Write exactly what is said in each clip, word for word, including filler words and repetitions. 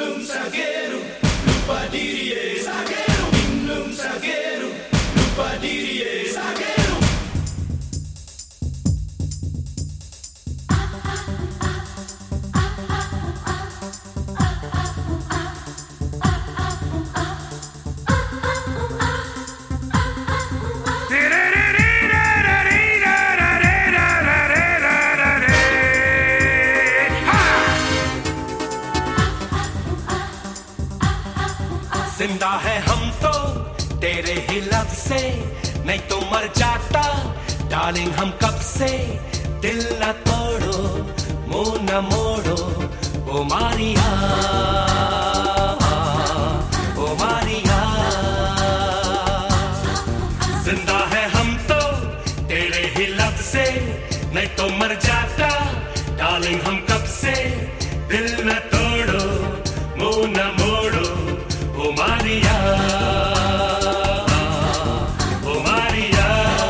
Minum zagueiro, lupa dirie zagueiro. Minum zagueiro, lupa dirie zagueiro. जिंदा है हम तो तेरे ही लफ्ज़ से, नहीं तो मर जाता डार्लिंग हम कब से। दिल न तोड़ो, मुंह न मोड़ो, ओ मारिया, ओ मारिया। जिंदा है हम तो तेरे ही लफ्ज़ से, नहीं तो मर जाता डार्लिंग हम कब से। दिल न तोड़ो, मुंह न मोड़ो, ओ मारिया, ओ Maria.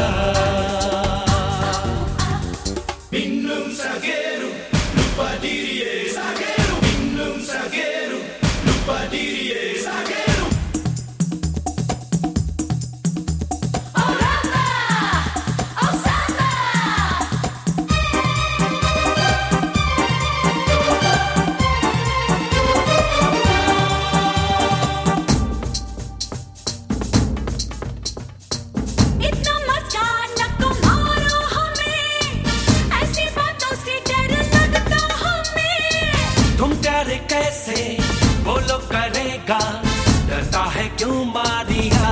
Minum zagueiro, lupa dirie zagueiro. Minum zagueiro, lupa dirie zagueiro. Oh Rama, oh Samba. इतना मस्का न तुम्हारो हमें, ऐसी बातों से डर लगता हमें। तुम प्यार कैसे बोलो करेगा, डरता है क्यों मारिया।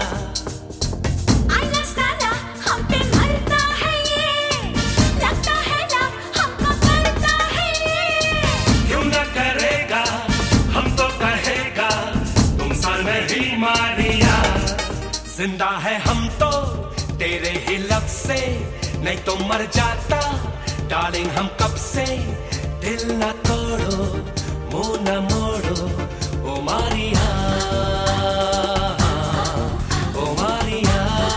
आईना साला हम पे मरता है ये, लगता है ना हमको करता है ये। क्यों न करेगा, हम तो कहेगा तुम सा नहीं मारिया। जिंदा है हम तो तेरे ही लफ्ज़ से, नहीं तो मर जाता डार्लिंग हम कब से। दिल न तोड़ो, मुंह न मोड़ो, ओ मारिया, ओ मारिया।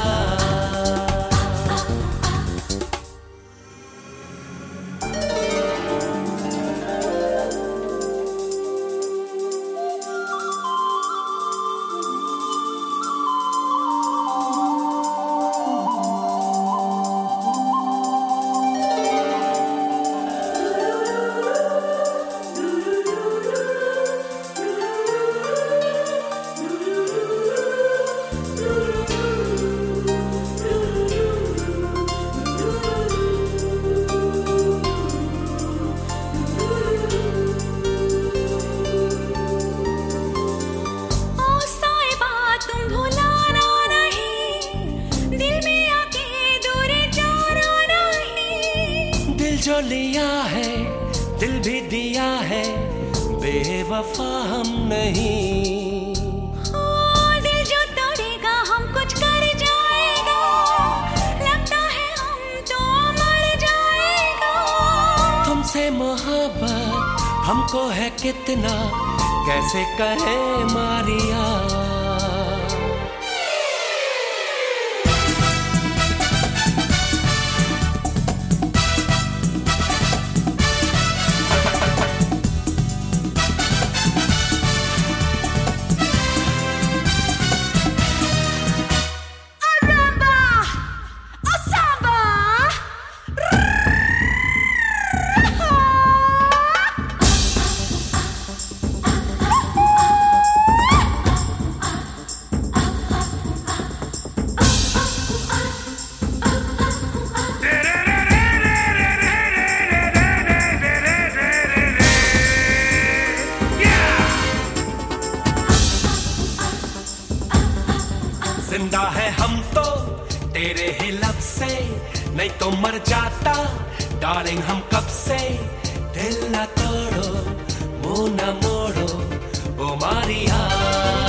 ओ साहिबा तुम भुलाना नहीं, दिल में आके दूर जाना नहीं। दिल जो लिया है दिल भी दिया है, बेवफा हम नहीं। ओ दिल जो तोड़ेगा हम कुछ कर जाएगा, लगता है हम तो मर जाएगा। तुमसे मोहब्बत हमको है कितना, कैसे कहे Maria. Oh Rama, oh Samba. जिंदा है हम तो तेरे ही लफ्ज़ से, नहीं तो मर जाता डार्लिंग हम कब से। दिल न तोड़ो, मुंह न मोड़ो, ओ मारिया।